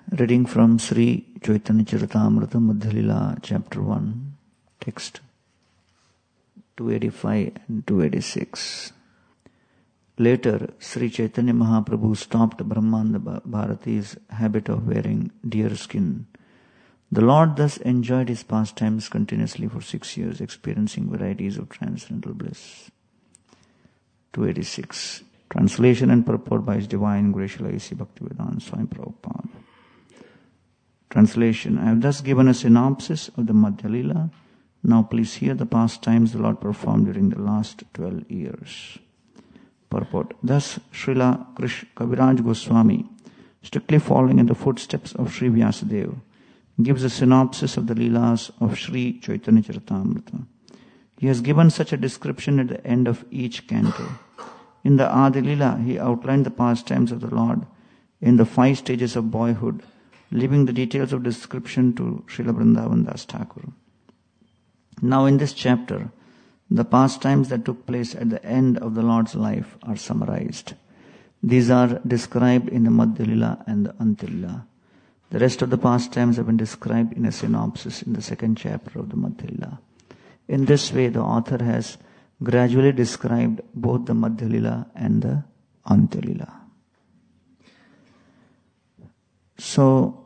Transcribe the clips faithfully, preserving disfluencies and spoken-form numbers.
Reading from Sri Chaitanya Charitamrita Madhya Lila, Chapter one, text two eighty-five and two eighty-six. Later, Sri Chaitanya Mahaprabhu stopped Brahmanda Bharati's habit of wearing deer skin. The Lord thus enjoyed his pastimes continuously for six years, experiencing varieties of transcendental bliss. two eighty-six. Translation and purport by His Divine Grace A C Bhaktivedanta Swami Prabhupada. Translation. I have thus given a synopsis of the Madhya Lila. Now please hear the pastimes the Lord performed during the last twelve years. Purport. Thus, Srila Krish Kaviraj Goswami, strictly following in the footsteps of Sri Vyasadeva, gives a synopsis of the Leelas of Sri Chaitanya Charitamrita. He has given such a description at the end of each canto. In the Adi Leela, he outlined the pastimes of the Lord in the five stages of boyhood, leaving the details of description to Srila Vrindavan Das Thakur. Now in this chapter, the pastimes that took place at the end of the Lord's life are summarized. These are described in the Madhya Lila and the Antya Lila. The rest of the pastimes have been described in a synopsis in the second chapter of the Madhya Lila. In this way, the author has gradually described both the Madhya Lila and the Antya Lila. So,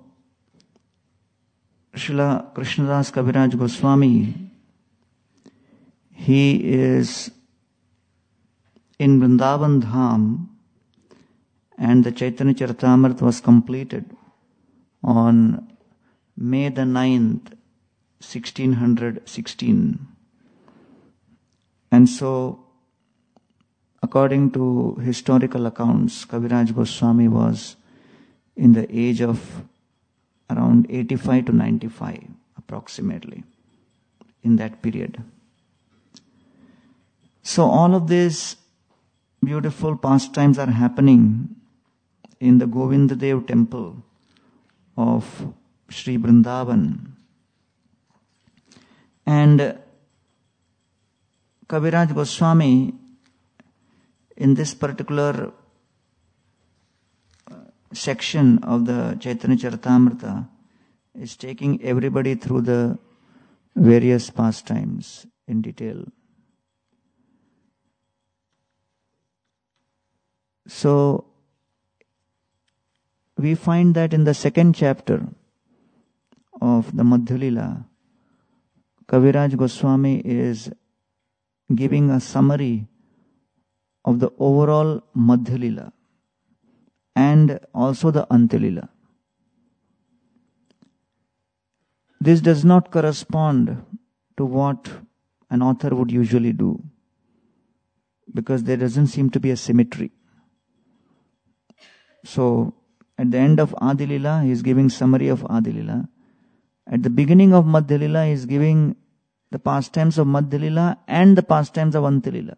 Srila Krishnadas Kaviraj Goswami, he is in Vrindavan Dham, and the Chaitanya Charitamrita was completed on May the ninth, sixteen sixteen. And so, according to historical accounts, Kaviraj Goswami was in the age of around eighty-five to ninety-five, approximately, in that period. So all of these beautiful pastimes are happening in the Govindadev temple of Sri Vrindavan. And Kaviraj Goswami, in this particular section of the Chaitanya Charitamrita, is taking everybody through the various pastimes in detail. So, we find that in the second chapter of the Madhya Lila, Kaviraj Goswami is giving a summary of the overall Madhya Lila and also the Antya Lila. This does not correspond to what an author would usually do, because there doesn't seem to be a symmetry. So, at the end of Adi Lila, he is giving summary of Adi Lila. At the beginning of Madhya Lila, he is giving the pastimes of Madhya Lila and the pastimes of Antya Lila.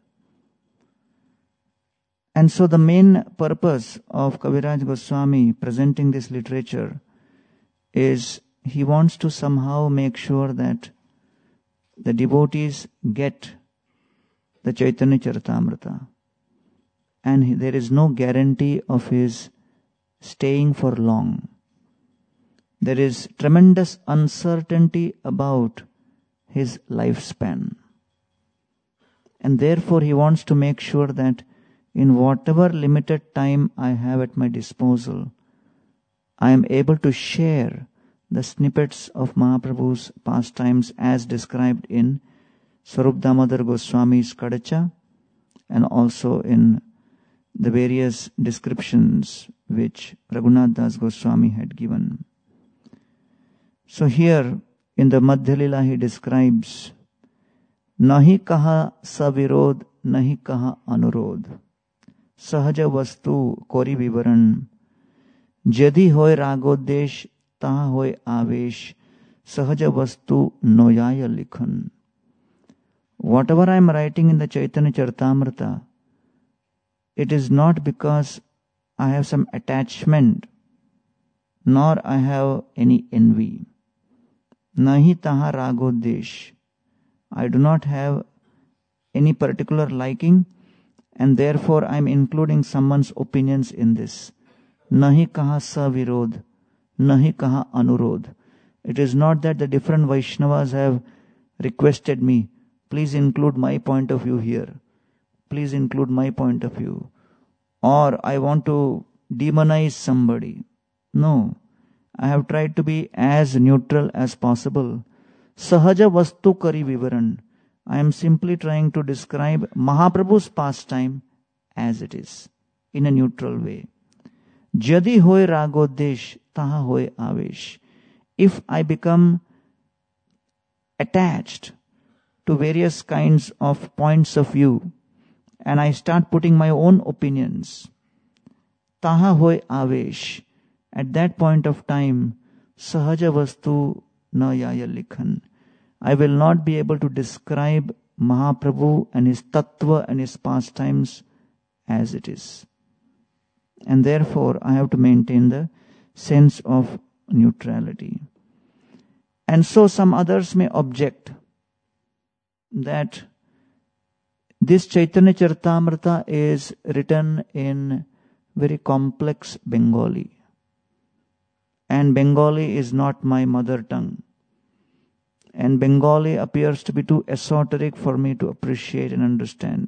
And so the main purpose of Kaviraj Goswami presenting this literature is he wants to somehow make sure that the devotees get the Chaitanya Charitamrita. And there is no guarantee of his staying for long. There is tremendous uncertainty about his lifespan. And therefore he wants to make sure that in whatever limited time I have at my disposal, I am able to share the snippets of Mahaprabhu's pastimes as described in Swarup Damodar Goswami's Kadacha and also in the various descriptions which Raghunath Das Goswami had given. So here in the Madhya Lila he describes Nahi kaha savirod, nahi kaha anurod, sahaja vastu kori vivaran, jadi hoy ragodesh, taha hoy avesh, sahaja vastu noyaya likhan. Whatever I am writing in the Chaitanya Charitamrita, it is not because I have some attachment, nor I have any envy. Nahi taha ragodesh. I do not have any particular liking, and therefore I am including someone's opinions in this. Nahi kaha sa virod. nahi kaha anurodh. It is not that the different Vaishnavas have requested me, please include my point of view here. Please include my point of view. Or I want to demonize somebody. No. I have tried to be as neutral as possible. Sahaja vastu kari vivaran. I am simply trying to describe Mahaprabhu's pastime as it is, in a neutral way. Jadi hoy ragodesh, taha hoy avesh. If I become attached to various kinds of points of view, and I start putting my own opinions, taha hoy avesh, at that point of time, sahaja vastu na yaya likhan. I will not be able to describe Mahaprabhu and his tattva and his pastimes as it is. And therefore, I have to maintain the sense of neutrality. And so some others may object that this Chaitanya Charitamrita is written in very complex Bengali. And Bengali is not my mother tongue. And Bengali appears to be too esoteric for me to appreciate and understand.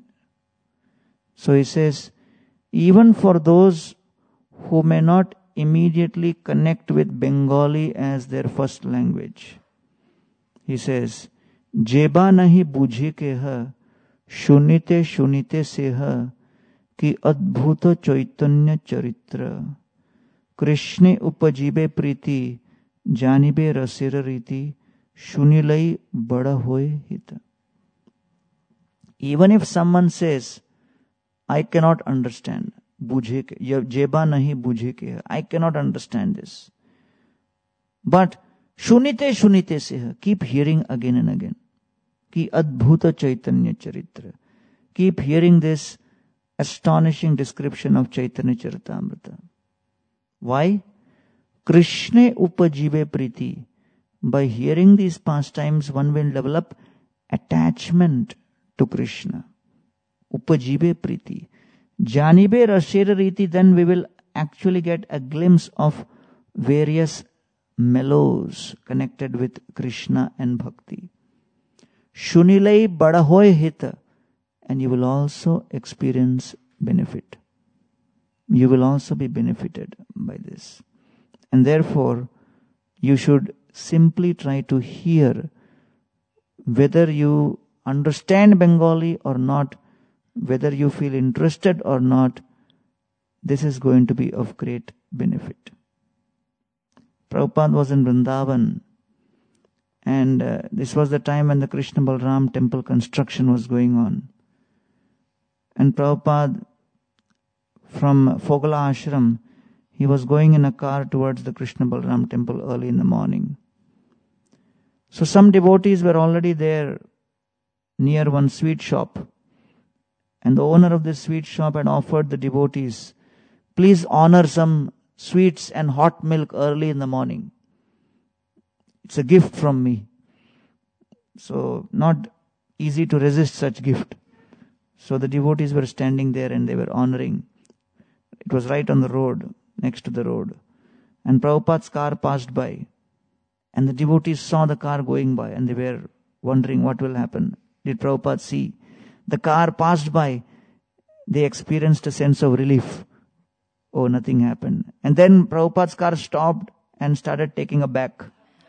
So he says, even for those who may not immediately connect with Bengali as their first language, he says, Jeba nahi bujhe ke ha, shunite shunite se ha, ki adbhuta chaitanya charitra, Krishne upajibe priti, janibe rasira riti, shunilai bada hoy hita. Even if someone says, I cannot understand, bujhe ke, jeba nahi bujhe ke, I cannot understand this. But shunite shunite se, keep hearing again and again. Ki adbhuta chaitanya charitra. Keep hearing this astonishing description of Chaitanya Charitamrita. Why? Krishna upajive priti. By hearing these pastimes, one will develop attachment to Krishna. Upajive priti. Janibe rasera riti, then we will actually get a glimpse of various mellows connected with Krishna and Bhakti. Shunilai badahoy hita. And you will also experience benefit. You will also be benefited by this. And therefore, you should simply try to hear whether you understand Bengali or not, whether you feel interested or not. This is going to be of great benefit. Prabhupada was in Vrindavan, and uh, this was the time when the Krishna Balram temple construction was going on. And Prabhupada, from Fogala Ashram, he was going in a car towards the Krishna Balram temple early in the morning. So some devotees were already there near one sweet shop. And the owner of this sweet shop had offered the devotees, please honor some sweets and hot milk early in the morning. It's a gift from me. So not easy to resist such gift. So the devotees were standing there and they were honoring. It was right on the road, next to the road. And Prabhupada's car passed by. And the devotees saw the car going by and they were wondering what will happen. Did Prabhupada see? The car passed by. They experienced a sense of relief. Oh, nothing happened. And then Prabhupada's car stopped and started taking a back.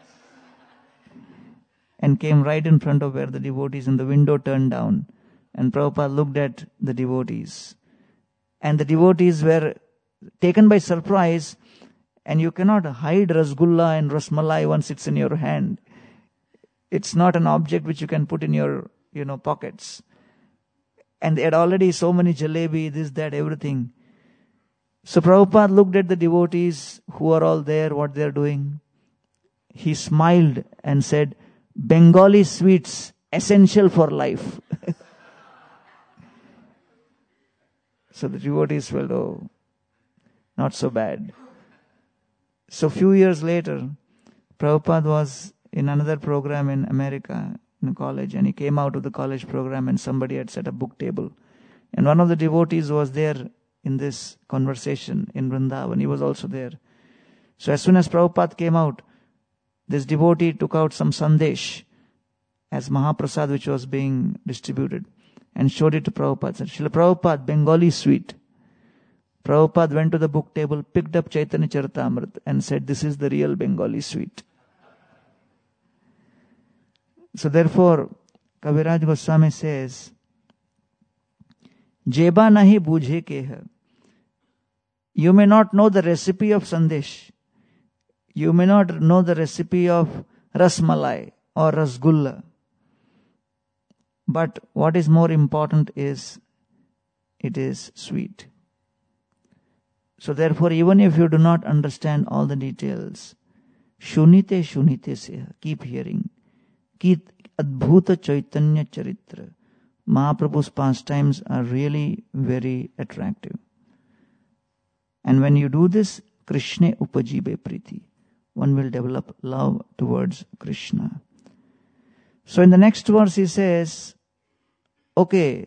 And came right in front of where the devotees, and the window turned down. And Prabhupada looked at the devotees. And the devotees were taken by surprise. And you cannot hide Rasgulla and Rasmalai once it's in your hand. It's not an object which you can put in your, you know, pockets. And they had already so many jalebi, this, that, everything. So Prabhupada looked at the devotees who are all there, what they are doing. He smiled and said, Bengali sweets, essential for life. So the devotees felt, oh, not so bad. So few years later, Prabhupada was in another program in America, in a college, and he came out of the college program and somebody had set a book table. And one of the devotees was there in this conversation in Vrindavan. He was also there. So as soon as Prabhupada came out, this devotee took out some sandesh as Mahaprasad which was being distributed and showed it to Prabhupada. Said, Srila Prabhupada, Bengali sweet. Prabhupada went to the book table, picked up Chaitanya Charitamrita and said, this is the real Bengali sweet. So therefore, Kaviraj Goswami says, Jeba nahi bujhe ke hai. You may not know the recipe of sandesh. You may not know the recipe of rasmalai or rasgulla. But what is more important is, it is sweet. So therefore, even if you do not understand all the details, shunite shunite se, keep hearing. Keep adbhuta chaitanya charitra. Mahaprabhu's pastimes are really very attractive. And when you do this, Krishna upajibe priti. One will develop love towards Krishna. So in the next verse he says, okay,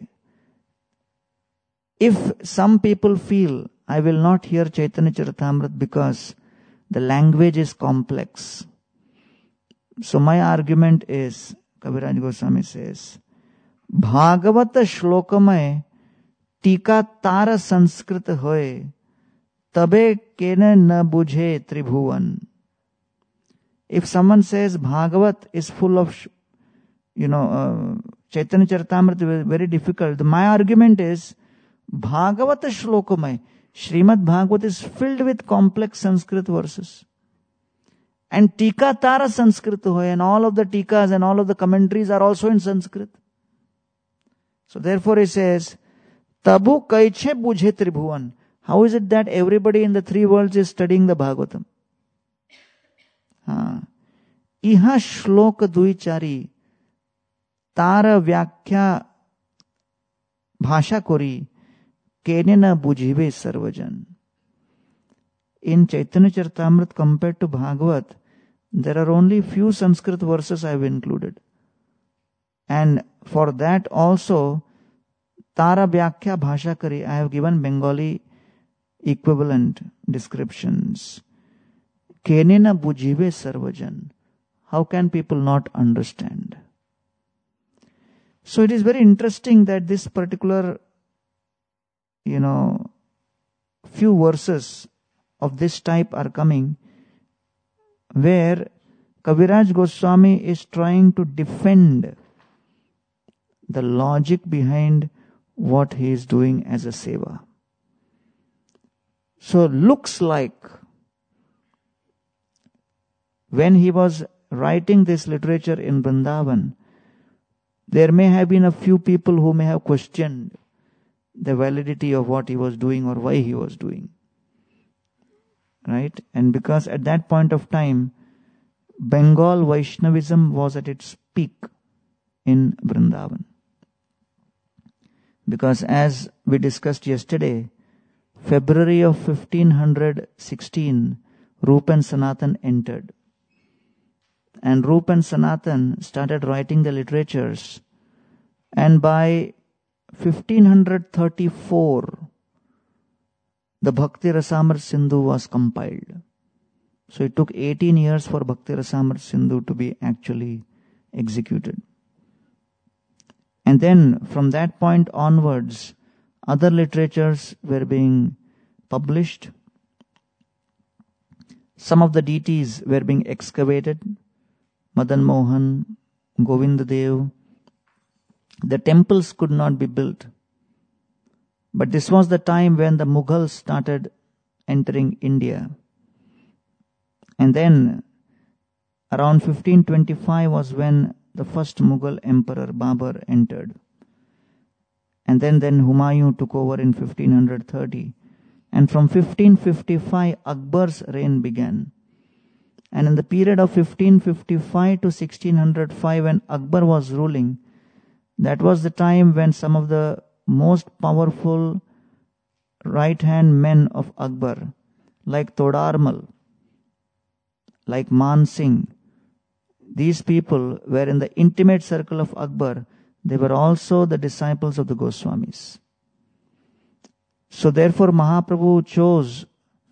if some people feel, I will not hear Chaitanya Charitamrita because the language is complex. So my argument is, Kaviraj Goswami says, Bhagavata shlokamay tika tara sanskrit hoye tabe kene na bujhe tribhuvan. If someone says Bhagavat is full of, you know, uh, Chaitanya Charitamrita is very difficult, my argument is Bhagavata shlokamay. Srimad Bhagavat is filled with complex Sanskrit verses. And Tika Tara Sanskrit hoy, and all of the Tikas and all of the commentaries are also in Sanskrit. So therefore he says, Tabu kaiche bujhe tribhuvan. How is it that everybody in the three worlds is studying the Bhagavatam? Iha shloka duichari tara vyakhya bhasha kori kene na bujhibe sarvajan. In Chaitanya Charitamrita compared to Bhagavat, there are only few Sanskrit verses I have included. And for that also, Tara Vyakhya Bhasha Kari, I have given Bengali equivalent descriptions. Kenena bujhibe sarvajan. How can people not understand? So it is very interesting that this particular, you know, few verses of this type are coming, where Kaviraj Goswami is trying to defend the logic behind what he is doing as a seva. So looks like when he was writing this literature in Vrindavan, there may have been a few people who may have questioned the validity of what he was doing or why he was doing. Right? And because at that point of time, Bengal Vaishnavism was at its peak in Vrindavan. Because as we discussed yesterday, February of fifteen sixteen, Rup and Sanatan entered. And Rup and Sanatan started writing the literatures. And by fifteen thirty-four, the Bhakti Rasamrita Sindhu was compiled. So it took eighteen years for Bhakti Rasamrita Sindhu to be actually executed. And then from that point onwards, other literatures were being published. Some of the deities were being excavated. Madan Mohan, Govinda Dev. The temples could not be built. But this was the time when the Mughals started entering India. And then around fifteen twenty-five was when the first Mughal emperor Babur entered. And then, then Humayun took over in fifteen thirty. And from fifteen fifty-five, Akbar's reign began. And in the period of fifteen fifty-five to sixteen oh five, when Akbar was ruling, that was the time when some of the most powerful right-hand men of Akbar, like Todarmal, like Man Singh, these people were in the intimate circle of Akbar. They were also the disciples of the Goswamis. So therefore Mahaprabhu chose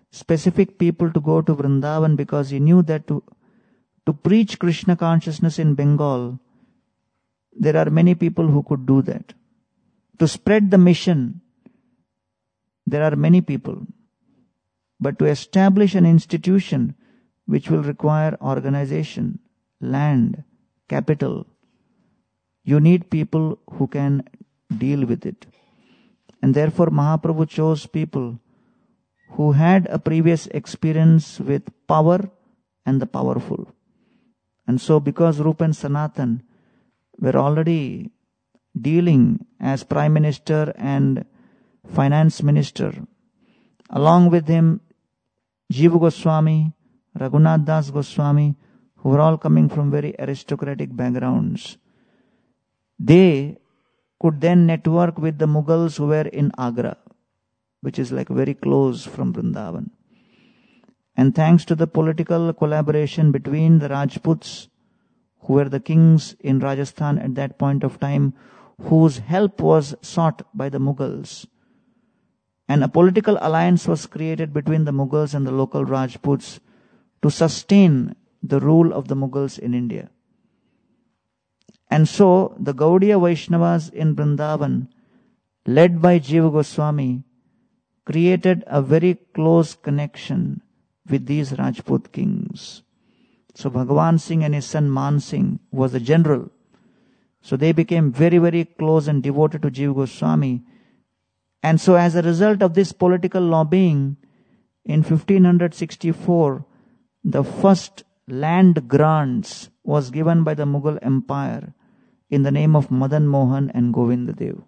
specific people to go to Vrindavan because he knew that to, to preach Krishna consciousness in Bengal, there are many people who could do that. To spread the mission, there are many people. But to establish an institution which will require organization, land, capital, you need people who can deal with it. And therefore Mahaprabhu chose people who had a previous experience with power and the powerful. And so because Rupa and Sanatan were already dealing as Prime Minister and Finance Minister, along with him Jiva Goswami, Raghunath Das Goswami, who were all coming from very aristocratic backgrounds, they could then network with the Mughals who were in Agra, which is like very close from Vrindavan. And thanks to the political collaboration between the Rajputs, who were the kings in Rajasthan at that point of time, whose help was sought by the Mughals, and a political alliance was created between the Mughals and the local Rajputs to sustain the rule of the Mughals in India. And so the Gaudiya Vaishnavas in Vrindavan, led by Jiva Goswami, created a very close connection with these Rajput kings. So Bhagwan Singh and his son Man Singh was the general. So they became very, very close and devoted to Jiva Goswami. And so as a result of this political lobbying, in fifteen sixty-four, the first land grants was given by the Mughal Empire in the name of Madan Mohan and Govinda Dev.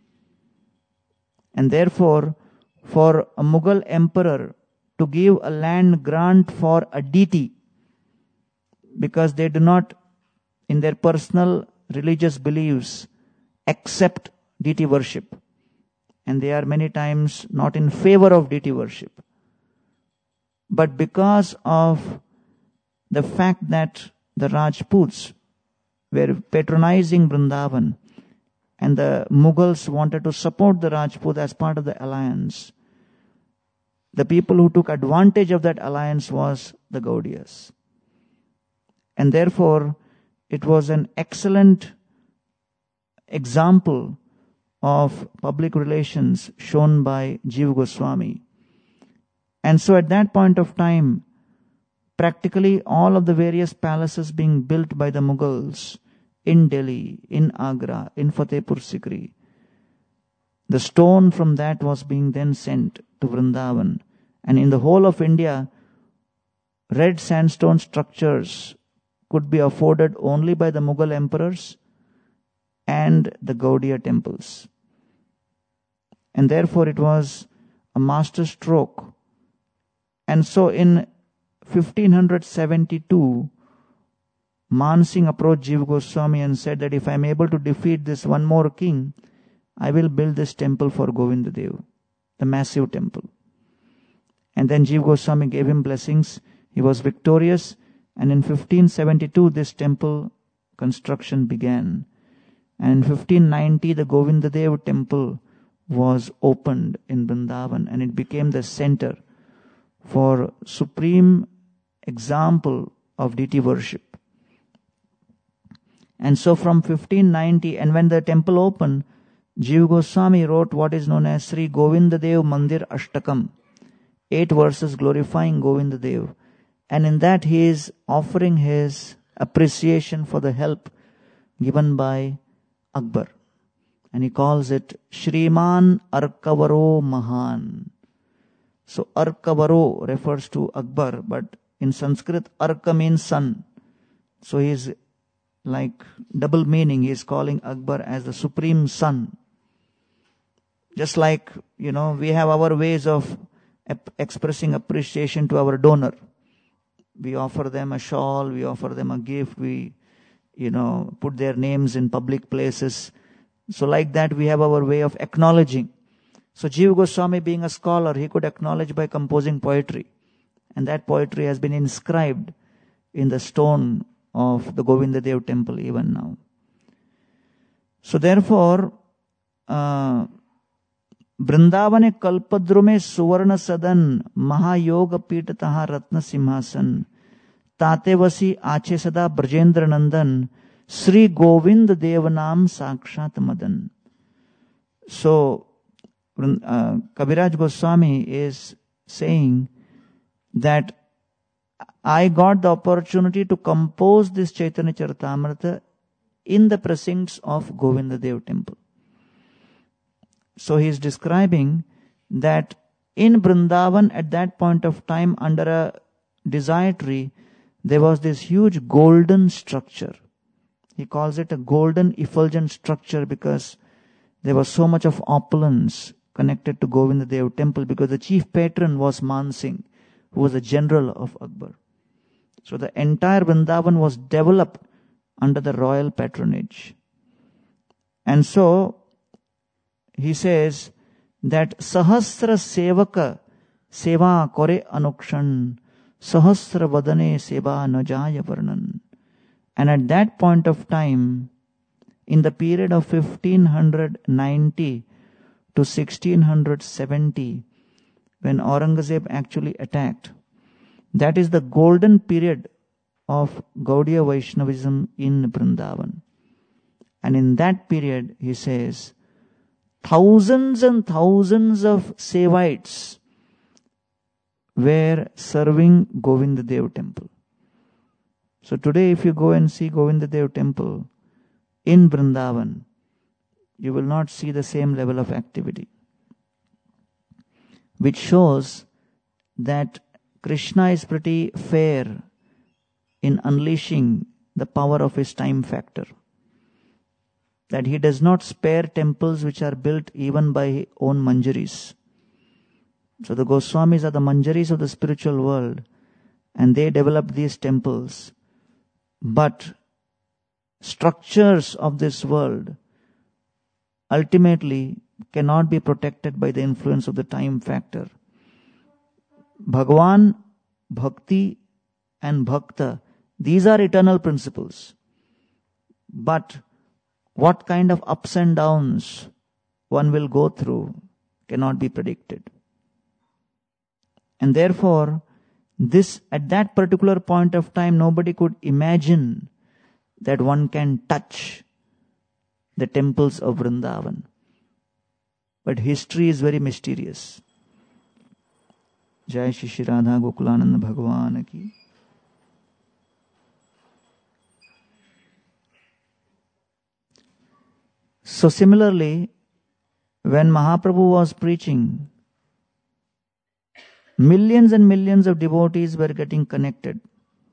And therefore, for a Mughal emperor to give a land grant for a deity, because they do not, in their personal religious beliefs, accept deity worship, and they are many times not in favor of deity worship. But because of the fact that the Rajputs were patronizing Vrindavan and the Mughals wanted to support the Rajput as part of the alliance, the people who took advantage of that alliance was the Gaudiyas. And therefore, it was an excellent example of public relations shown by Jiva Goswami. And so at that point of time, practically all of the various palaces being built by the Mughals in Delhi, in Agra, in Fatehpur Sikri, the stone from that was being then sent to Vrindavan. And in the whole of India, red sandstone structures could be afforded only by the Mughal emperors and the Gaudiya temples. And therefore it was a master stroke. And so in fifteen seventy-two, Man Singh approached Jiva Goswami and said that if I am able to defeat this one more king, I will build this temple for Govinda Dev, the massive temple. And then Jiva Goswami gave him blessings. He was victorious. And in fifteen seventy-two, this temple construction began. And in fifteen ninety, the Govinda Dev temple was opened in Vrindavan, and it became the center for supreme example of deity worship. And so from fifteen ninety, and when the temple opened, Jiva Goswami wrote what is known as Sri Govinda Dev Mandir Ashtakam, eight verses glorifying Govinda Dev. And in that he is offering his appreciation for the help given by Akbar. And he calls it Shriman Arkavaro Mahan. So Arkavaro refers to Akbar, but in Sanskrit Arka means son. So he is like double meaning. He is calling Akbar as the supreme son. Just like, you know, we have our ways of ep- expressing appreciation to our donor. We offer them a shawl, we offer them a gift, we, you know, put their names in public places. So like that we have our way of acknowledging. So Jiva Goswami, being a scholar, he could acknowledge by composing poetry. And that poetry has been inscribed in the stone of the Govinda Dev temple even now. So therefore, uh, वृंदावने कल्पद्रुमे सुवर्ण सदन महायोग पीठ तहा रत्न सिंहासन ताते वसी आचे सदा ब्रजेंद्र नंदन श्री गोविंद देव नाम साक्षात Madan. So uh, Kaviraj Goswami is saying that I got the opportunity to compose this Chaitanya Charitamrita in the precincts of Govinda Dev temple. So he is describing that in Vrindavan at that point of time under a desire tree, there was this huge golden structure. He calls it a golden effulgent structure because there was so much of opulence connected to Govinda Dev temple because the chief patron was Man Singh, who was the general of Akbar. So the entire Vrindavan was developed under the royal patronage. And so he says that Sahasra Sevaka Seva Kore Anukshan Sahasra Vadane Seva Najaya Varnan. And at that point of time, in the period of fifteen ninety to sixteen seventy, when Aurangzeb actually attacked, that is the golden period of Gaudiya Vaishnavism in Vrindavan. And in that period, he says, thousands and thousands of Sevites were serving Govinda Dev temple. So today if you go and see Govinda Dev temple in Vrindavan, you will not see the same level of activity, which shows that Krishna is pretty fair in unleashing the power of his time factor. That he does not spare temples which are built even by his own manjaris. So the Goswamis are the manjaris of the spiritual world, and they developed these temples. But structures of this world ultimately cannot be protected by the influence of the time factor. Bhagavan, Bhakti and Bhakta, these are eternal principles. But what kind of ups and downs one will go through cannot be predicted. And therefore, this at that particular point of time, nobody could imagine that one can touch the temples of Vrindavan. But history is very mysterious. Jai Shri Shri Radha Gokulananda Bhagavan ki. So similarly, when Mahaprabhu was preaching, millions and millions of devotees were getting connected.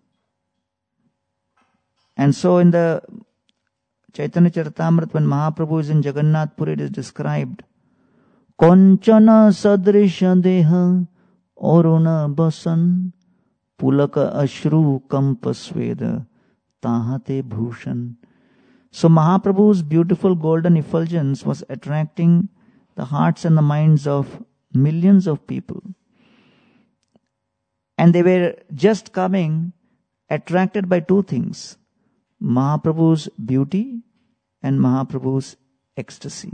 And so in the Chaitanya Charitamrita, when Mahaprabhu is in Jagannath Puri, it is described, Konchana sadrisha deha oruna basan pulaka ashru kampasveda tahate bhushan. So Mahaprabhu's beautiful golden effulgence was attracting the hearts and the minds of millions of people. And they were just coming attracted by two things, Mahaprabhu's beauty and Mahaprabhu's ecstasy.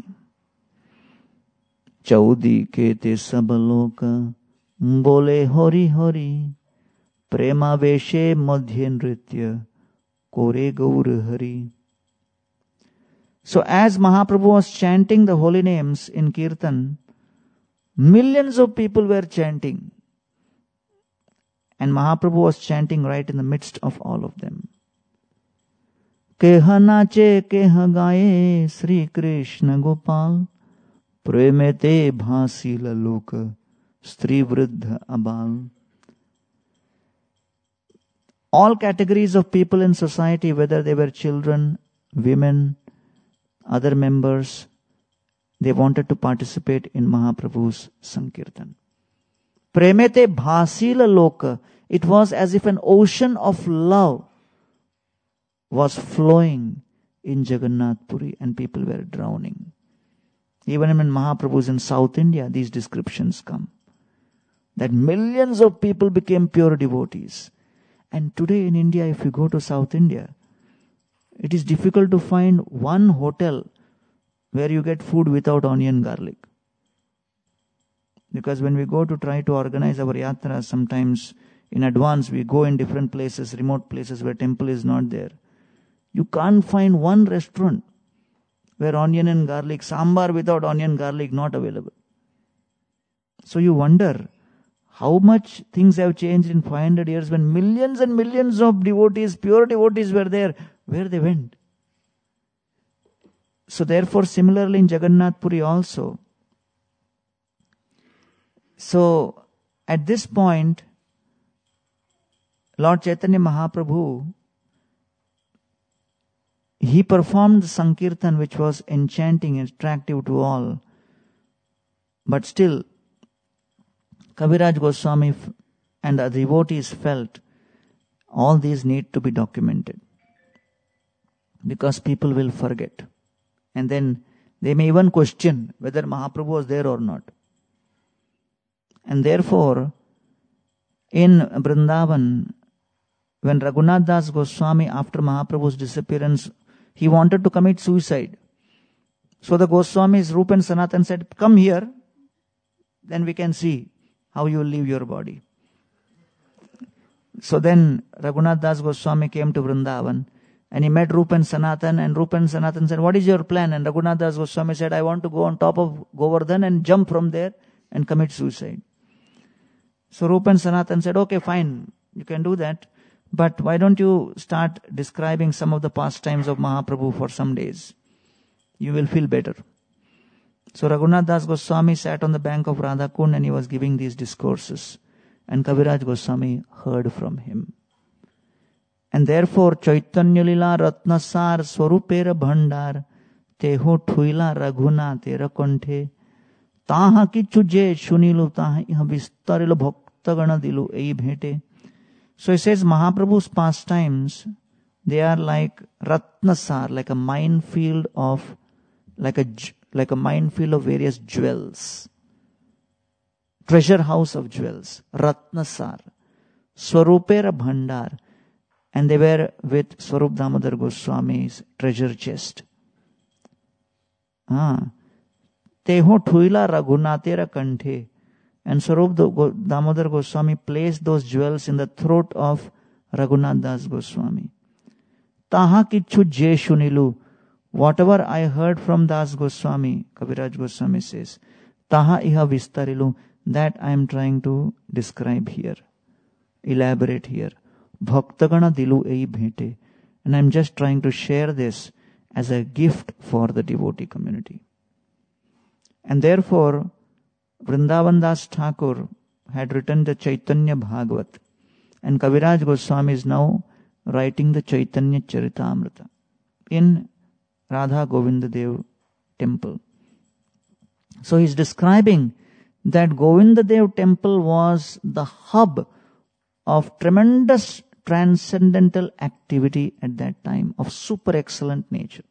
Chaudi kete sabaloka bole hori hori prema veshe madhya nritya kore gaur hari. So as Mahaprabhu was chanting the holy names in Kirtan, millions of people were chanting. And Mahaprabhu was chanting right in the midst of all of them. Keha nache keha gaye Sri Krishna Gopal premete bhasi laloka stri vriddha abal. All categories of people in society, whether they were children, women, other members, they wanted to participate in Mahaprabhu's Sankirtan. Premete bhasila loka. It was as if an ocean of love was flowing in Jagannath Puri and people were drowning. Even when Mahaprabhu is in South India, these descriptions come. That millions of people became pure devotees. And today in India, if you go to South India, it is difficult to find one hotel where you get food without onion garlic. Because when we go to try to organize our yatras, sometimes in advance we go in different places, remote places where temple is not there. You can't find one restaurant where onion and garlic, sambar without onion garlic not available. So you wonder how much things have changed in five hundred years when millions and millions of devotees, pure devotees were there, where they went. So therefore, similarly in Jagannath Puri also. So at this point, Lord Chaitanya Mahaprabhu, he performed the Sankirtan which was enchanting and attractive to all. But still, Kaviraj Goswami and the devotees felt all these need to be documented. Because people will forget. And then they may even question whether Mahaprabhu was there or not. And therefore, in Vrindavan, when Raghunath Das Goswami, after Mahaprabhu's disappearance, he wanted to commit suicide. So the Goswamis, Rupa and Sanatan said, come here, then we can see how you will leave your body. So then Raghunath Das Goswami came to Vrindavan and he met Rupa and Sanatan, and Rupa and Sanatan said, what is your plan? And Raghunath Das Goswami said, I want to go on top of Govardhan and jump from there and commit suicide. So Rupa and Sanatan said, okay, fine, you can do that. But why don't you start describing some of the pastimes of Mahaprabhu for some days? You will feel better. So Raghunath Das Goswami sat on the bank of Radhakund and he was giving these discourses. And Kaviraj Goswami heard from him. And therefore, Chaitanya Lila Ratnasar Swarupera Bhandar Teho Thuila Raghuna Tera Konthe Taha Kichu Je Shunilu Taha Iha Vistarilu Bhaktagana Dilu Ei Bhete. So he says Mahaprabhu's pastimes, they are like Ratnasar, like a minefield of, like a, like a minefield of various jewels. Treasure house of jewels. Ratnasar. Swarupera Bhandar. And they were with Swarup Damodar Goswami's treasure chest. Ah. Teho Thuila Raghunatera Kanthe. And Swarup Damodar Goswami placed those jewels in the throat of Raghunath Das Goswami. Taha Kichu Je Shunilu. Whatever I heard from Das Goswami, Kaviraj Goswami says, Taha Iha Vistarilu. That I am trying to describe here, elaborate here. Bhaktagana Dilu Ei Bhete. And I am just trying to share this as a gift for the devotee community. And therefore, Vrindavan Das Thakur had written the Chaitanya Bhagavat. And Kaviraj Goswami is now writing the Chaitanya Charitamrita in Radha Govinda Dev temple. So he is describing that Govinda Dev temple was the hub of tremendous transcendental activity at that time, of super excellent nature.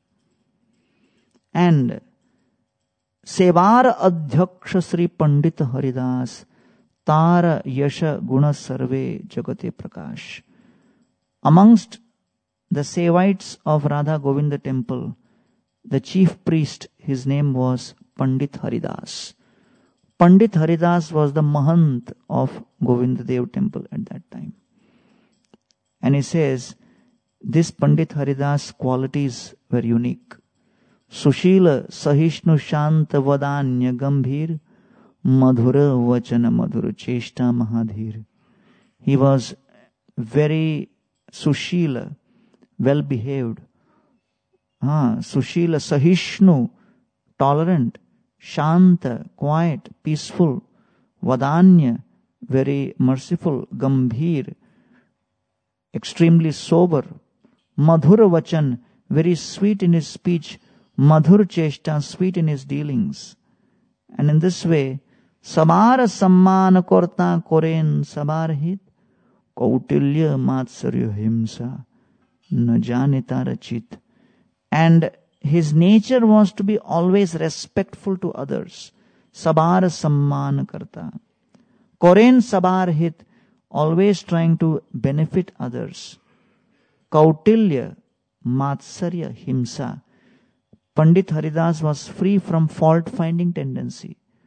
And Sevar Adhyaksha Sri Pandit Haridas Tara Yasha Guna Sarve Jagate Prakash. Amongst the Sevites of Radha Govinda temple, the chief priest, his name was Pandit Haridas. Pandit Haridas was the Mahant of Govinda Dev temple at that time. And he says, this Pandit Haridas qualities were unique. Sushila Sahishnu Shanta Vadanya Gambhir Madhura Vachana Madhura Cheshta Mahadhir. He was very Sushila, well behaved. Ah, Sushila Sahishnu, tolerant. Shanta, quiet, peaceful. Vadanya, very merciful. Gambhir, extremely sober. Madhura Vachan, very sweet in his speech. Madhur Cheshta, sweet in his dealings. And in this way, Samara Sammana Korta Koren Sabarhit Kautilya Matsarya Himsa Najanita Rachit. And his nature was to be always respectful to others. Sabar Samman Karta. Koren Sabar Hit, always trying to benefit others. Kautilya Matsarya Himsa. Pandit Haridas was free from fault-finding tendency,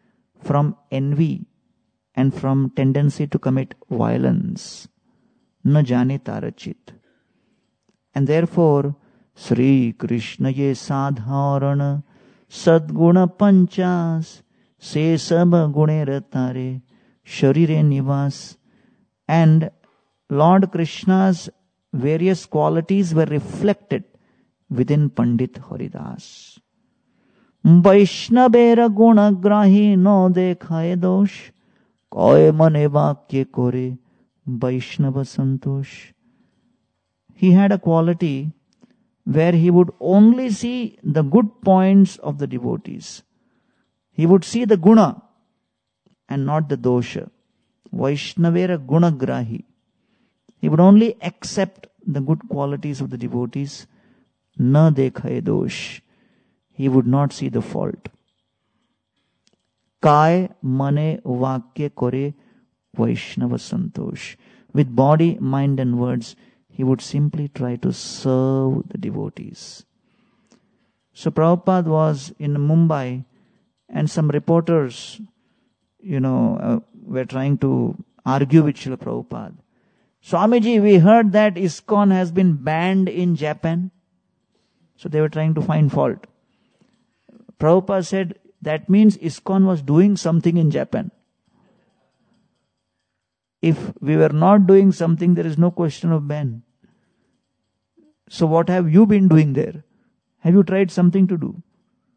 from envy and from tendency to commit violence. Na jane tarachit. And therefore, Sri Krishna ye sadharana sadguna panchas se sab gune ratare sharire nivas. And Lord Krishna's various qualities were reflected within Pandit Haridas. Vaishnavera guna grahi no dekhaye dosh koye mane vakye kore Vaishnava santosh. He had a quality where he would only see the good points of the devotees. He would see the guna and not the dosha. Vaishnavera gunagrahi. He would only accept the good qualities of the devotees. Na dekhaye dosh. He would not see the fault. Kay mane vakya kore Vaishnava santosh. With body, mind and words, he would simply try to serve the devotees. So Prabhupada was in Mumbai and some reporters, you know, uh, were trying to argue with Srila Prabhupada. Swamiji, we heard that ISKCON has been banned in Japan. So they were trying to find fault. Prabhupada said, that means ISKCON was doing something in Japan. If we were not doing something, there is no question of ban. So what have you been doing there? Have you tried something to do?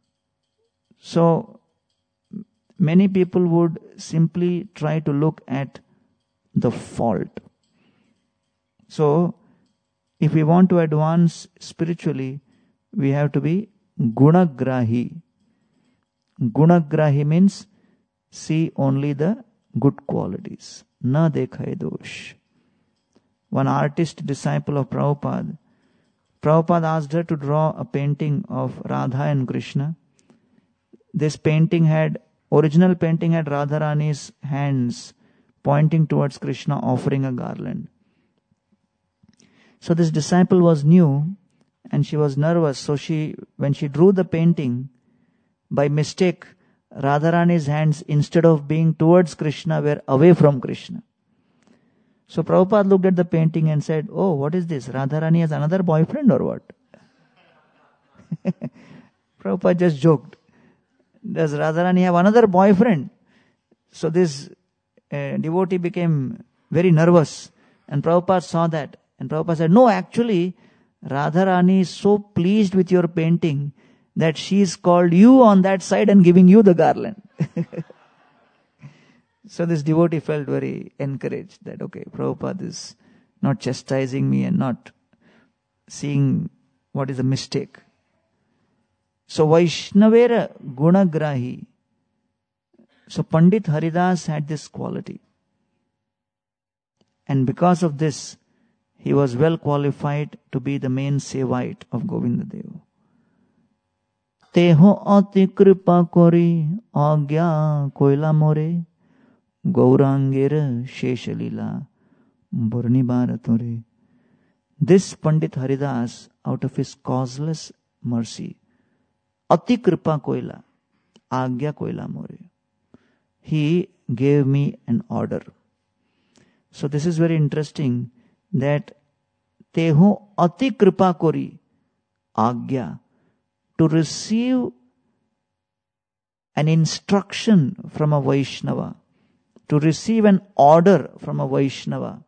So many people would simply try to look at the fault. So if we want to advance spiritually, we have to be gunagrahi. Gunagrahi means see only the good qualities. Na dekhaye dosh. One artist disciple of Prabhupada, Prabhupada asked her to draw a painting of Radha and Krishna. This painting had, original painting had Radharani's hands pointing towards Krishna offering a garland. So this disciple was new and she was nervous. So she, when she drew the painting, by mistake, Radharani's hands, instead of being towards Krishna, were away from Krishna. So Prabhupada looked at the painting and said, oh, what is this? Radharani has another boyfriend or what? Prabhupada just joked. Does Radharani have another boyfriend? So this uh, devotee became very nervous. And Prabhupada saw that. And Prabhupada said, no, actually, Radharani is so pleased with your painting that she is called you on that side and giving you the garland. So this devotee felt very encouraged that, okay, Prabhupada is not chastising me and not seeing what is a mistake. So Vaishnavera gunagrahi. So Pandit Haridas had this quality. And because of this, he was well qualified to be the main Sevite of Govinda Deva. Teho ati kripa kori agya koila more gaurangera sheshalila burni bharatore. This Pandit Haridas, out of his causeless mercy, ati kripa koila agya koila more, he gave me an order. So this is very interesting that teho ati kripa kori agya, to receive an instruction from a Vaishnava, to receive an order from a Vaishnava,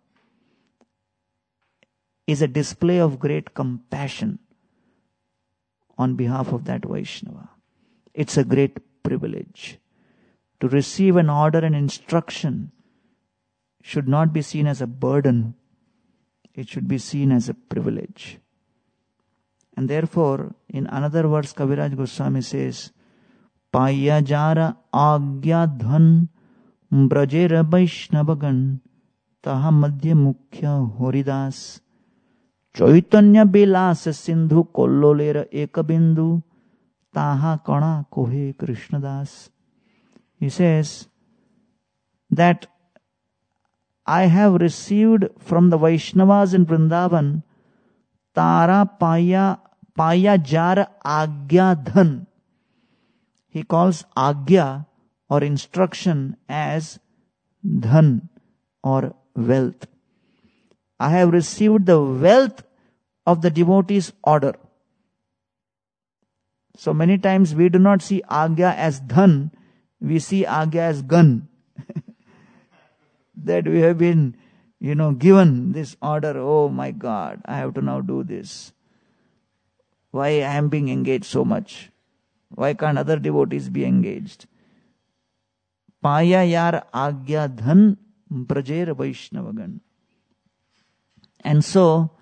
is a display of great compassion on behalf of that Vaishnava. It's a great privilege. To receive an order and instruction should not be seen as a burden. It should be seen as a privilege. And therefore, in another verse, Kaviraj Goswami says, Paya jara agya dhan brajera vaishnavagan taha madhya mukhya horidas chaitanya bilasa sindhu kollolera ekabindu taha kana kohe Krishnadas. He says that I have received from the Vaishnavas in Vrindavan Tara Paya Paya Jar Agya Dhan. He calls Agya or instruction as dhan or wealth. I have received the wealth of the devotee's order. So many times we do not see agya as dhan, we see agya as gun. That we have been, you know, given this order. Oh my God, I have to now do this. Why I am being engaged so much? Why can't other devotees be engaged? Paya yar agya dhan brajer Vaishnavagan. And so,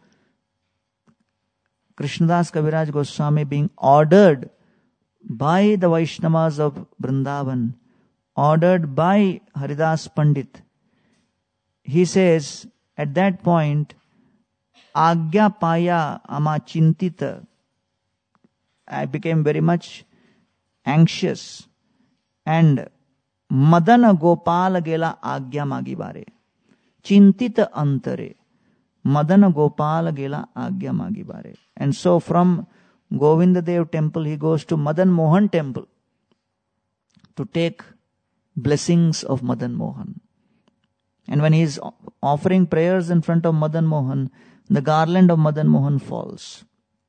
Krishnadas Kaviraj Goswami, being ordered by the Vaishnavas of Vrindavan, ordered by Haridas Pandit, he says at that point, Agya paya ama chintita. I became very much anxious, and Madana Gopala gela agya magibare. Chintita antare. Madana Gopala gela agya magibare. And so from Govindadev temple he goes to Madan Mohan temple to take blessings of Madan Mohan. And when he is offering prayers in front of Madan Mohan, the garland of Madan Mohan falls.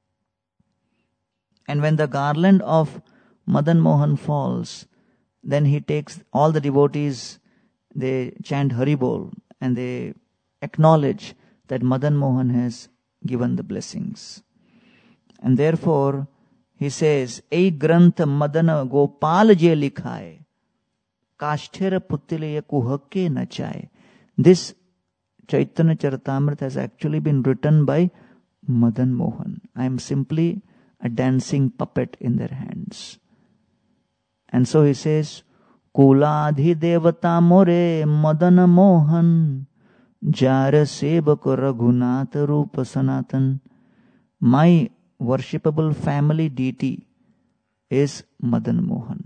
And when the garland of Madan Mohan falls, then he takes all the devotees, they chant Haribol and they acknowledge that Madan Mohan has given the blessings. And therefore, he says, Ei grantha Madana Gopal je likhaye, Kashthera puttile kuhakke nachaye. This Chaitanya Charitamrita has actually been written by Madan Mohan. I am simply a dancing puppet in their hands. And so he says, Kuladhi devata more Madana Mohan, Jara sevak Raghunath Rupa Sanatan. My worshipable family deity is Madan Mohan.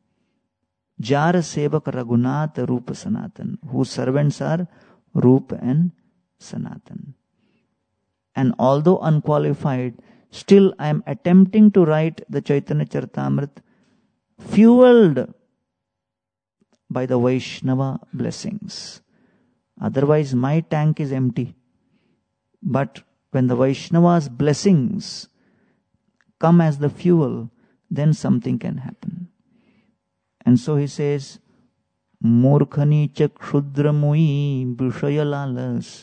Jara sevak Raghunath Rupa Sanatan, whose servants are Rupa and Sanatan. And although unqualified, still I am attempting to write the Chaitanya Charitamrita fueled by the Vaishnava blessings. Otherwise my tank is empty. But when the Vaishnava's blessings come as the fuel, then something can happen. And so he says, Murkhani cha kshudramui vishayalalas,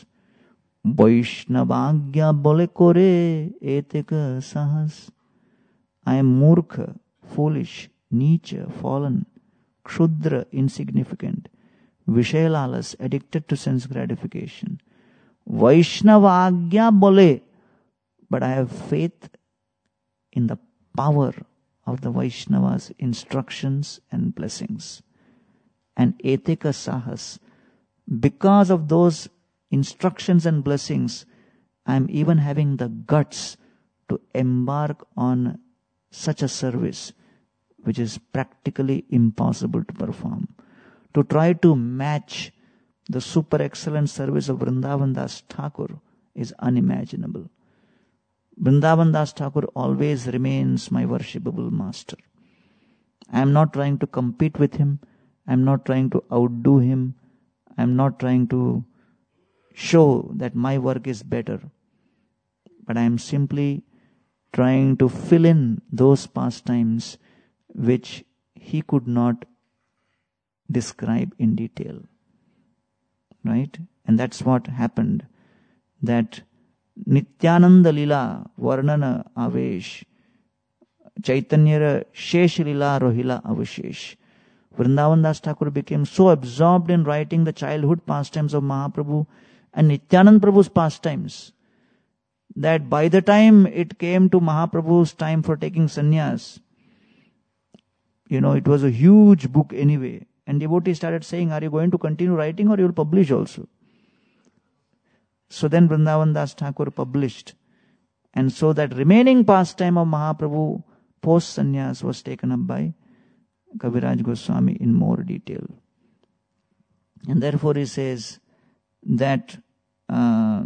Vaishnavagya bole kore eteka sahas. I am murkha, foolish, Nicha, fallen, Kshudra, insignificant, Vishayalalas, addicted to sense gratification. Vaishnava agya bole, but I have faith in the power of the Vaishnava's instructions and blessings. And etika sahas, because of those instructions and blessings, I am even having the guts to embark on such a service which is practically impossible to perform. To try to match the super excellent service of Vrindavan Das Thakur is unimaginable. Vrindavan Das Thakur always remains my worshipable master. I am not trying to compete with him. I am not trying to outdo him. I am not trying to show that my work is better. But I am simply trying to fill in those pastimes which he could not describe in detail. Right? And that's what happened. That Nityananda Lila Varnana Avesh, Chaitanya Shesh Lila Rohila Avashesh. Vrindavan Das Thakur became so absorbed in writing the childhood pastimes of Mahaprabhu and Nityananda Prabhu's pastimes that by the time it came to Mahaprabhu's time for taking sannyas, you know, it was a huge book anyway. And devotees started saying, are you going to continue writing or you will publish also? So then Vrindavan Das Thakur published. And so that remaining pastime of Mahaprabhu post sannyas was taken up by Kaviraj Goswami in more detail. And therefore he says that uh,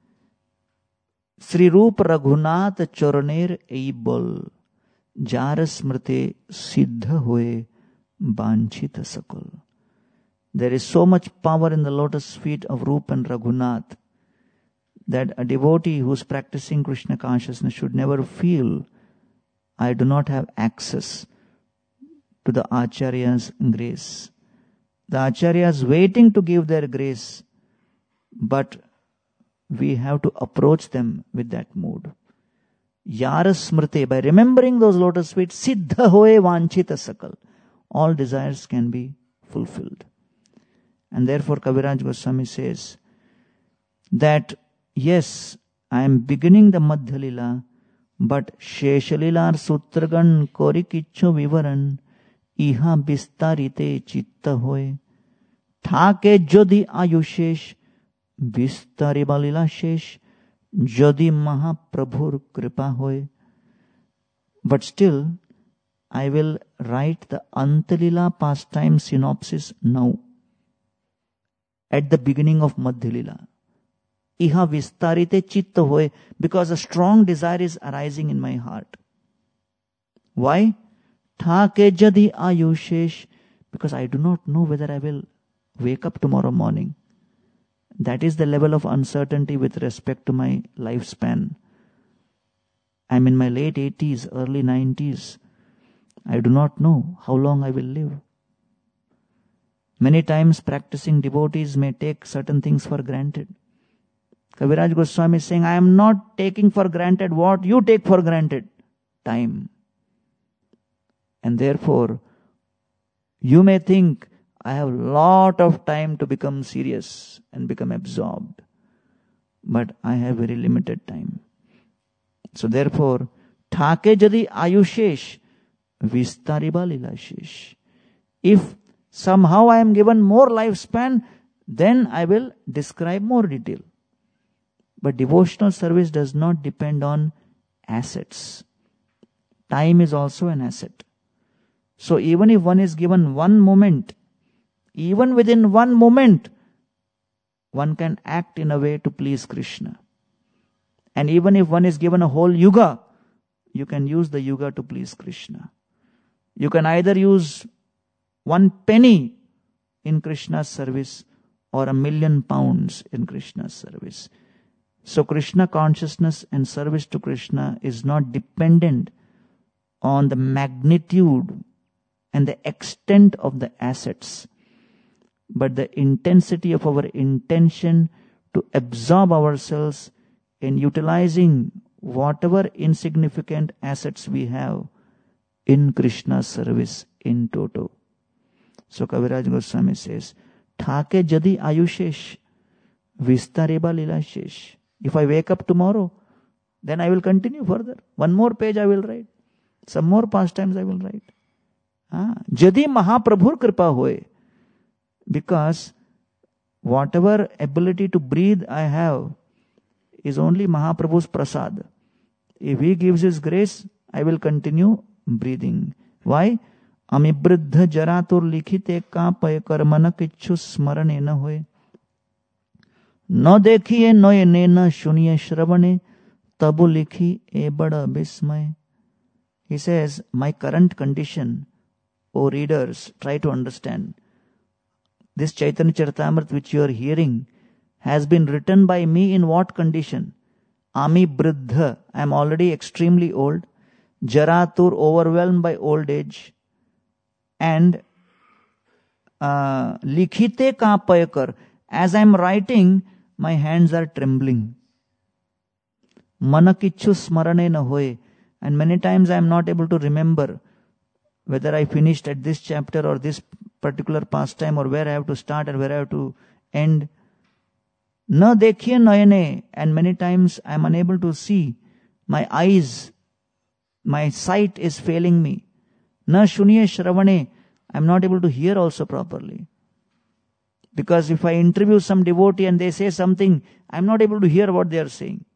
Sri Rupa Raghunath Charaner Eibol Jara Smrite Siddha Hoye Banchita Sakal. There is so much power in the lotus feet of Rup and Raghunath that a devotee who is practicing Krishna consciousness should never feel, I do not have access to the Acharya's grace. The Acharya is waiting to give their grace, but we have to approach them with that mood. Yara Smrite, by remembering those lotus feet, Siddha Hoe Vanchita Sakal, all desires can be fulfilled. And therefore Kaviraj Goswami says that, yes, I am beginning the Madhya Lila, but Sheshalilar Sutragan Korikicho Vivaran Iha Bistarite Chitta Hoe Thake Jodi Ayushesh Bistariba Lila Shesh Jodi Mahaprabhur Kripa Hoe. But still, I will write the Antalila pastime synopsis now, at the beginning of Madhya Lila. Iha Vistarite Chitta Hoe, because a strong desire is arising in my heart. Why? Thake Jadi Ayushesh, because I do not know whether I will wake up tomorrow morning. That is the level of uncertainty with respect to my lifespan. I am in my late eighties, early nineties. I do not know how long I will live. Many times practicing devotees may take certain things for granted. Kaviraj Goswami is saying, I am not taking for granted what you take for granted. Time. And therefore, you may think, I have a lot of time to become serious and become absorbed. But I have very limited time. So therefore, Thake Jadi Ayushesh Vistariba Lilashesh. If somehow I am given more lifespan, then I will describe more detail. But devotional service does not depend on assets. Time is also an asset. So even if one is given one moment, even within one moment, one can act in a way to please Krishna. And even if one is given a whole yuga, you can use the yuga to please Krishna. You can either use one penny in Krishna's service or a million pounds in Krishna's service. So Krishna consciousness and service to Krishna is not dependent on the magnitude and the extent of the assets, but the intensity of our intention to absorb ourselves in utilizing whatever insignificant assets we have in Krishna's service in toto. So Kaviraj Goswami says, Thake Jadi Ayushesh Vistareba Lilashesh. If I wake up tomorrow, then I will continue further. One more page I will write. Some more pastimes I will write. Ah, Jadi Mahaprabhur Kripa Hoe. Because whatever ability to breathe I have is only Mahaprabhu's prasad. If he gives his grace, I will continue breathing. Why? Amibruddha jaratur likhite ka pay karmana kichu smarane na hoye. No dekhiye noye ne na shuniye shravane tabu likhi e bada bismay. He says, my current condition, O readers, try to understand. This Chaitanya Charitamrita which you are hearing has been written by me in what condition? Ami Briddha, I am already extremely old. Jaratur, overwhelmed by old age. And uh, Likhite ka payakar, as I am writing, my hands are trembling. Manakichu smarane na hoye. And many times I am not able to remember whether I finished at this chapter or this particular pastime or where I have to start and where I have to end. Na dekhiye nayane, and many times I am unable to see. My eyes, my sight is failing me. Na shuniye shravane, I am not able to hear also properly. Because if I interview some devotee and they say something, I am not able to hear what they are saying.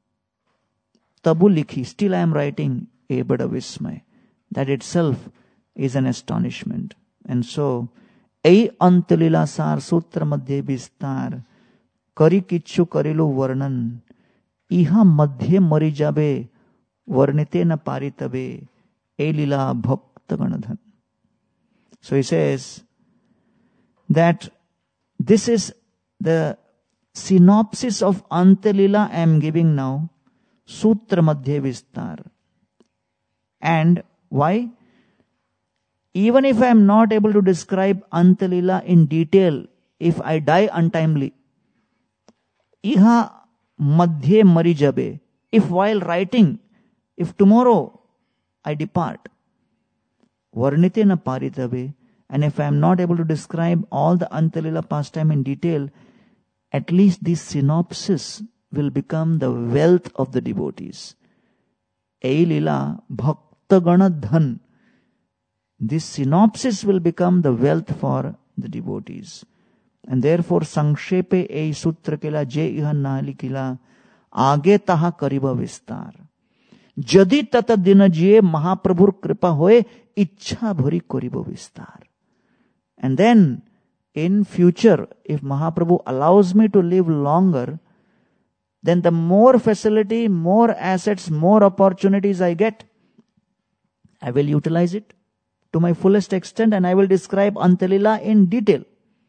Tabu likhi, still I am writing e bada vismay. That itself is an astonishment. And so, ei antalila sar sutra madhye vistar kari kichu karilu varnan iha madhye mari jabe varnite na paritabe e lila bhakta ganadhan. So he says that this is the synopsis of Antyalila I am giving now, Sutra Madhya Vistar. And why? Even if I am not able to describe Antyalila in detail, if I die untimely, Iha Madhye Mari Jabe, if while writing, if tomorrow I depart, Varnite na Paritabe, and if I am not able to describe all the Antyalila pastime in detail, at least this synopsis will become the wealth of the devotees. Eilila Bhaktagana Dhan. This synopsis will become the wealth for the devotees. And therefore, Sangshepe ei sutra kila je iha nali kila आगे तहा करीब विस्तार जदि तत दिन जिए महाप्रभुर कृपा होए इच्छा भरी करीब विस्तार. And then in future, if Mahaprabhu allows me to live longer, then the more facility, more assets, more opportunities I get, I will utilize it to my fullest extent and I will describe Antyalila in detail.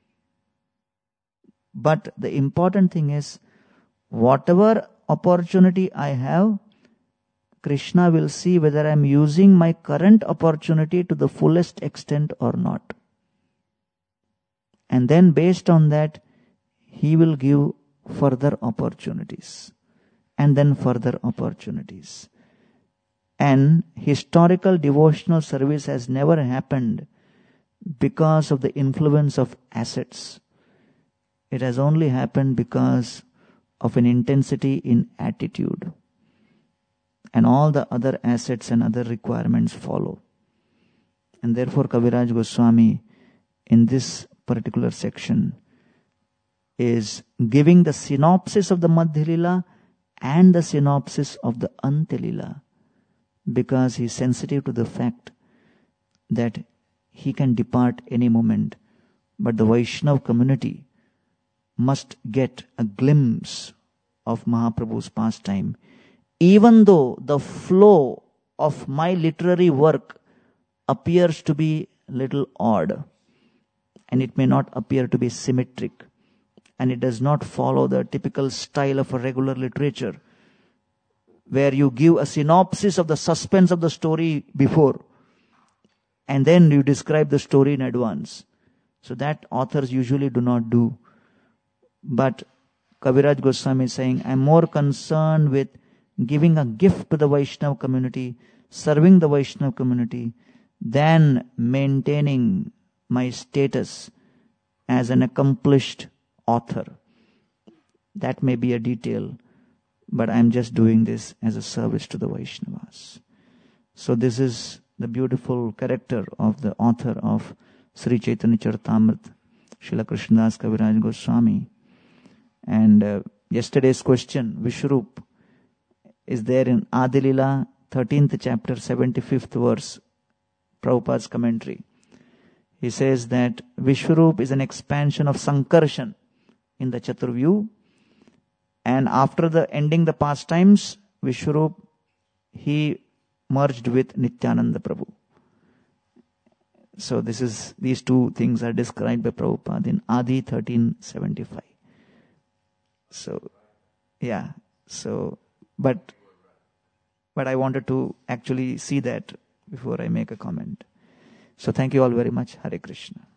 But the important thing is, whatever opportunity I have, Krishna will see whether I am using my current opportunity to the fullest extent or not. And then based on that, He will give further opportunities. And then further opportunities. And historical devotional service has never happened because of the influence of assets. It has only happened because of an intensity in attitude. And all the other assets and other requirements follow. And therefore Kaviraj Goswami in this particular section is giving the synopsis of the Madhya Lila and the synopsis of the Antya Lila, because he is sensitive to the fact that he can depart any moment, but the Vaishnava community must get a glimpse of Mahaprabhu's pastime, even though the flow of my literary work appears to be little odd, and it may not appear to be symmetric, and it does not follow the typical style of a regular literature, where you give a synopsis of the suspense of the story before, and then you describe the story in advance. So that authors usually do not do. But Kaviraj Goswami is saying, I am more concerned with giving a gift to the Vaishnava community, serving the Vaishnava community, than maintaining my status as an accomplished author. That may be a detail, but I am just doing this as a service to the Vaishnavas. So this is the beautiful character of the author of Sri Chaitanya Charitamrita, Srila Krishnadas Kaviraj Goswami. And uh, yesterday's question, Vishwarup, is there in Adilila, thirteenth chapter, seventy-fifth verse, Prabhupada's commentary. He says that Vishwarup is an expansion of Sankarshan in the Chaturvyu. And after the ending the pastimes, Vishwarup, he merged with Nityananda Prabhu. So this is, these two things are described by Prabhupada in Adi thirteen seventy-five. So, yeah, so, but, but I wanted to actually see that before I make a comment. So thank you all very much. Hare Krishna.